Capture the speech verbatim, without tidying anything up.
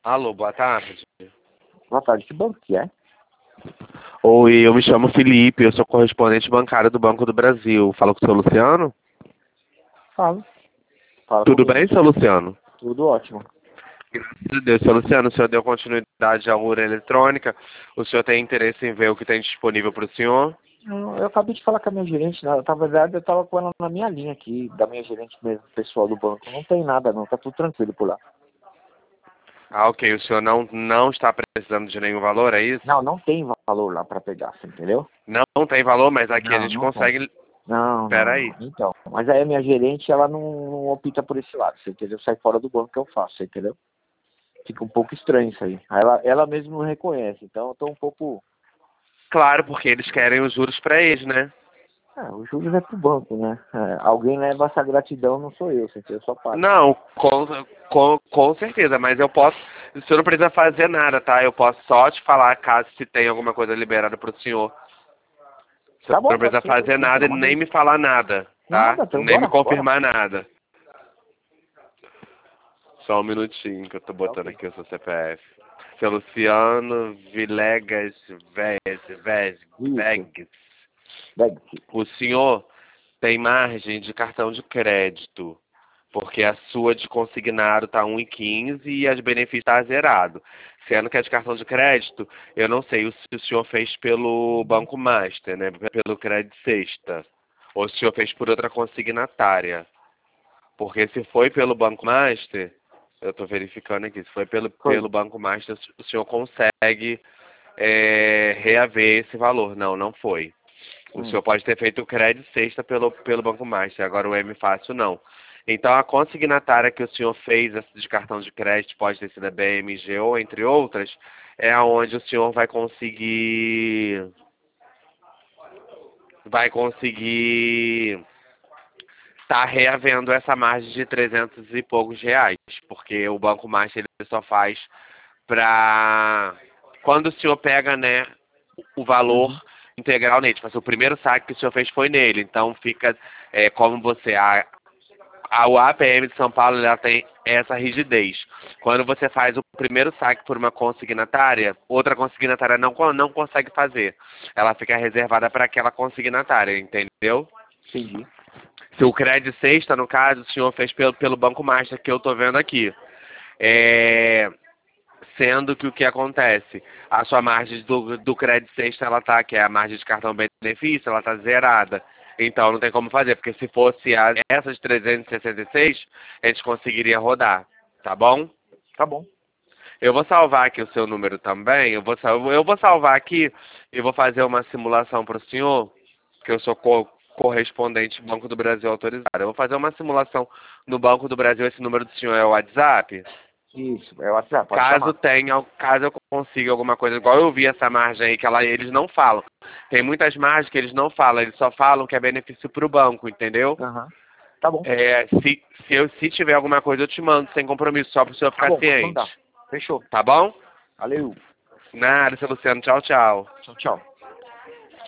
Alô, boa tarde. Boa tarde, que banco que é? Oi, eu me chamo Felipe, eu sou correspondente bancário do Banco do Brasil. Falo com o seu Luciano? Fala. Fala Tudo comigo. bem, seu Luciano? Tudo ótimo. Graças a Deus, seu Luciano, o senhor deu continuidade à urna eletrônica. O senhor tem interesse em ver o que tem disponível para o senhor? Não, eu acabei de falar com a minha gerente, na, na verdade eu tava com ela na minha linha aqui, da minha gerente mesmo, pessoal do banco. Não tem nada não, tá tudo tranquilo por lá. Ah, ok. O senhor não, não está precisando de nenhum valor, é isso? Não, não tem valor lá pra pegar, você entendeu? Não, não tem valor, mas aqui a Não, gente não tem. consegue... Não, Pera não, aí. não. Então, mas aí a minha gerente, ela não, não opta por esse lado, você entendeu? Sai fora do banco que eu faço, você entendeu? Fica um pouco estranho isso aí. Aí Ela, ela mesma não reconhece, então eu tô um pouco... Claro, porque eles querem os juros para eles, né? É, o juros é pro banco, né? É, alguém leva essa gratidão, não sou eu, você entendeu? Eu só pago. Não, com, com, com certeza, mas eu posso... O senhor não precisa fazer nada, tá? Eu posso só te falar caso se tem alguma coisa liberada para o senhor. O senhor Tá bom, não pode precisa ser, pode fazer ser. nada Então, e manda nem aí. me falar nada, tá? Nada, então Nem me bora, bora. confirmar nada. Só um minutinho que eu tô Tá botando ok. aqui o seu C P F. Seu Luciano Vilegas Vez, Vez, Isso, Vegas. deve-se. O senhor tem margem de cartão de crédito, porque a sua de consignado está um e quinze e a de benefício está zerado. Sendo que a de cartão de crédito, eu não sei se o senhor fez pelo Banco Master, né? Pelo Crédito Sexta. Ou se o senhor fez por outra consignatária. Porque se foi pelo Banco Master, eu estou verificando aqui, se foi pelo, Foi. pelo Banco Master, o senhor consegue é, reaver esse valor. Não, não foi. O Hum. senhor pode ter feito o crédito sexta pelo, pelo Banco Master, agora o M Fácil não. Então a consignatária que o senhor fez essa de cartão de crédito, pode ter sido a B M G ou entre outras, é aonde o senhor vai conseguir vai conseguir estar reavendo essa margem de trezentos e poucos reais, porque o Banco Master ele só faz para quando o senhor pega, né, o valor Uhum. integral nele. Tipo assim, o primeiro saque que o senhor fez foi nele. Então fica é, como você. A, a, o A P M de São Paulo ela tem essa rigidez. Quando você faz o primeiro saque por uma consignatária, outra consignatária não, não consegue fazer. Ela fica reservada para aquela consignatária, entendeu? Entendi. Se o crédito sexta, no caso, o senhor fez pelo, pelo Banco Master, que eu estou vendo aqui. É, sendo que o que acontece? A sua margem do, do crédito sexta, ela tá, que é a margem de cartão benefício, ela tá zerada. Então não tem como fazer, porque se fosse a, essa de trezentos e sessenta e seis, a gente conseguiria rodar, tá bom? Tá bom. Eu vou salvar aqui o seu número também, eu vou, sal- eu vou salvar aqui e vou fazer uma simulação para o senhor, que eu sou co- correspondente Banco do Brasil autorizado. Eu vou fazer uma simulação no Banco do Brasil, esse número do senhor é o WhatsApp? Isso, é o WhatsApp, pode Caso chamar. tenha, caso eu consiga alguma coisa, igual eu vi essa margem aí, que ela, eles não falam. Tem muitas margens que eles não falam, eles só falam que é benefício para o banco, entendeu? Aham. Tá bom. É, se, se, eu, se tiver alguma coisa, eu te mando, sem compromisso, só para o senhor Tá ficar bom, pode ciente. mandar. Fechou. Tá bom? Valeu. Nada, seu Luciano. Tchau, tchau. Tchau, tchau.